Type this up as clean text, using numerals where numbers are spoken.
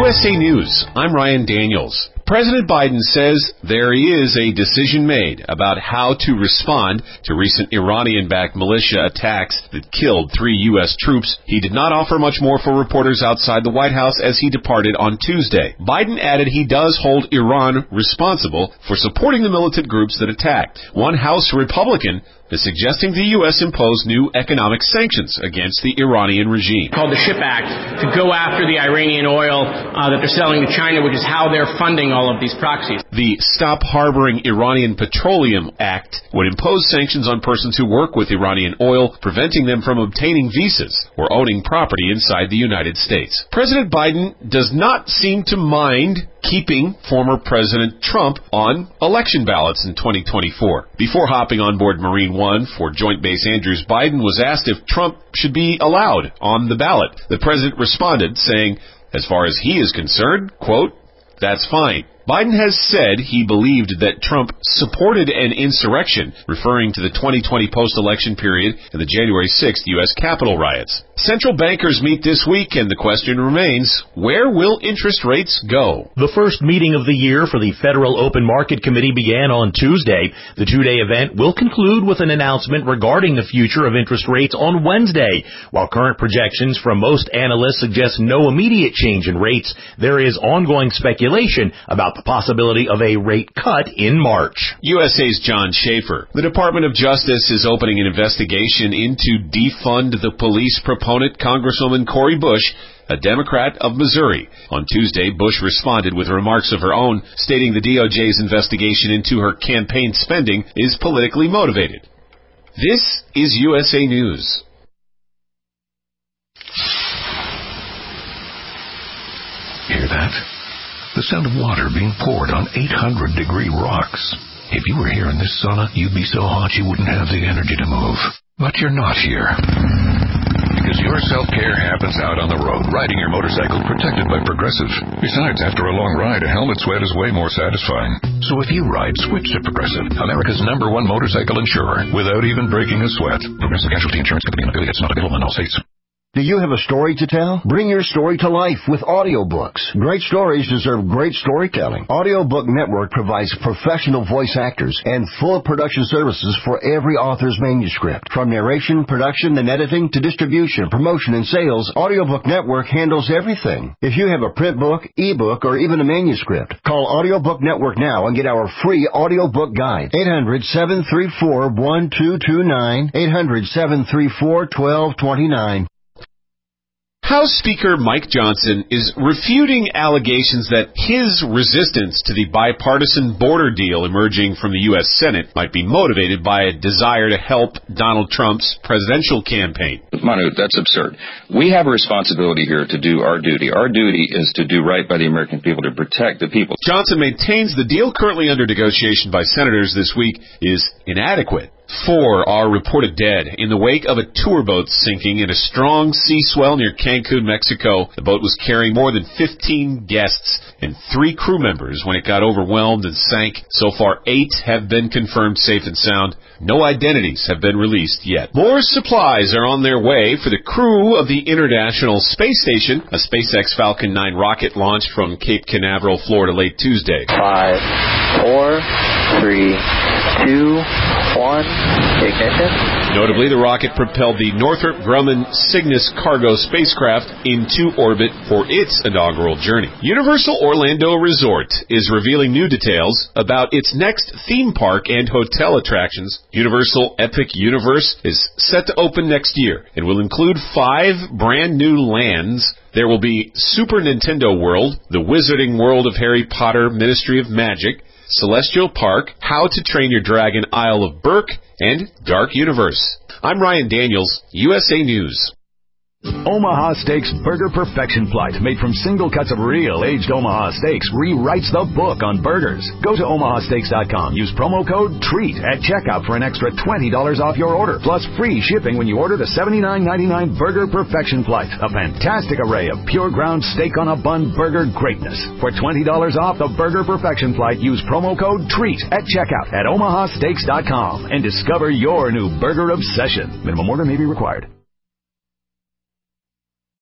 USA News, I'm Ryan Daniels. President Biden says there is a decision made about how to respond to recent Iranian-backed militia attacks that killed 3 U.S. troops. He did not offer much more for reporters outside the White House as he departed on Tuesday. Biden added he does hold Iran responsible for supporting the militant groups that attacked. One House Republican is suggesting the U.S. impose new economic sanctions against the Iranian regime. Called the SHIP Act to go after the Iranian oil that they're selling to China, which is how they're funding all of these proxies. The Stop Harboring Iranian Petroleum Act would impose sanctions on persons who work with Iranian oil, preventing them from obtaining visas or owning property inside the United States. President Biden does not seem to mind keeping former President Trump on election ballots in 2024. Before hopping on board Marine One for Joint Base Andrews, Biden was asked if Trump should be allowed on the ballot. The president responded, saying, as far as he is concerned, quote, that's fine. Biden has said he believed that Trump supported an insurrection, referring to the 2020 post-election period and the January 6th U.S. Capitol riots. Central bankers meet this week, and the question remains, where will interest rates go? The first meeting of the year for the Federal Open Market Committee began on Tuesday. The two-day event will conclude with an announcement regarding the future of interest rates on Wednesday. While current projections from most analysts suggest no immediate change in rates, there is ongoing speculation about the possibility of a rate cut in March. USA's John Schaefer. The Department of Justice is opening an investigation into defund the police proponent Congresswoman Cori Bush, a Democrat of Missouri. On Tuesday, Bush responded with remarks of her own, stating the DOJ's investigation into her campaign spending is politically motivated. This is USA News. Hear that? The sound of water being poured on 800-degree rocks. If you were here in this sauna, you'd be so hot you wouldn't have the energy to move. But you're not here. Because your self-care happens out on the road, riding your motorcycle protected by Progressive. Besides, after a long ride, a helmet sweat is way more satisfying. So if you ride, switch to Progressive, America's #1 motorcycle insurer, without even breaking a sweat. Progressive Casualty Insurance Company and affiliates, not available in all states. Do you have a story to tell? Bring your story to life with audiobooks. Great stories deserve great storytelling. Audiobook Network provides professional voice actors and full production services for every author's manuscript. From narration, production, and editing to distribution, promotion, and sales, Audiobook Network handles everything. If you have a print book, ebook, or even a manuscript, call Audiobook Network now and get our free audiobook guide. 800-734-1229. 800-734-1229. House Speaker Mike Johnson is refuting allegations that his resistance to the bipartisan border deal emerging from the U.S. Senate might be motivated by a desire to help Donald Trump's presidential campaign. Manu, that's absurd. We have a responsibility here to do our duty. Our duty is to do right by the American people, to protect the people. Johnson maintains the deal currently under negotiation by senators this week is inadequate. 4 are reported dead in the wake of a tour boat sinking in a strong sea swell near Cancun, Mexico. The boat was carrying more than 15 guests and 3 crew members when it got overwhelmed and sank. So far, 8 have been confirmed safe and sound. No identities have been released yet. More supplies are on their way for the crew of the International Space Station. A SpaceX Falcon 9 rocket launched from Cape Canaveral, Florida, late Tuesday. 5, 4, 3, 2, 1. Ignition. Notably, the rocket propelled the Northrop Grumman Cygnus cargo spacecraft into orbit for its inaugural journey. Universal Orlando Resort is revealing new details about its next theme park and hotel attractions. Universal Epic Universe is set to open next year and will include 5 brand new lands. There will be Super Nintendo World, the Wizarding World of Harry Potter Ministry of Magic, Celestial Park, How to Train Your Dragon Isle of Berk, and Dark Universe. I'm Ryan Daniels, USA News. Omaha Steaks Burger Perfection Flight, made from single cuts of real aged Omaha steaks, rewrites the book on burgers. Go to omahasteaks.com. Use promo code TREAT at checkout for an extra $20 off your order, plus free shipping when you order the $79.99 Burger Perfection Flight, a fantastic array of pure ground steak on a bun burger greatness. For $20 off the Burger Perfection Flight, use promo code TREAT at checkout at omahasteaks.com and discover your new burger obsession. Minimum order may be required.